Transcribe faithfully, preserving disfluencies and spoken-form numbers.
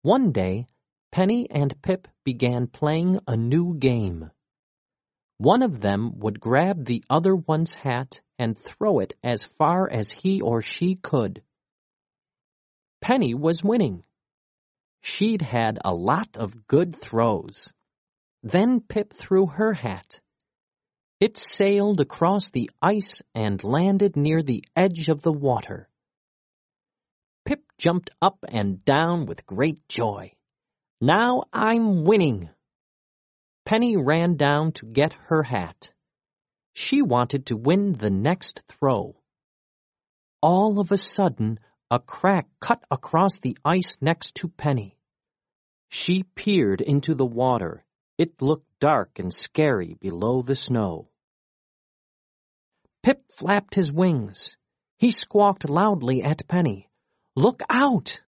One day, Penny and Pip began playing a new game. One of them would grab the other one's hat and throw it as far as he or she could. Penny was winning. She'd had a lot of good throws. Then Pip threw her hat. It sailed across the ice and landed near the edge of the water. Pip jumped up and down with great joy. "Now I'm winning!" Penny ran down to get her hat. She wanted to win the next throw. All of a sudden, a crack cut across the ice next to Penny. She peered into the water. It looked dark and scary below the snow. Pip flapped his wings. He squawked loudly at Penny. "Look out!"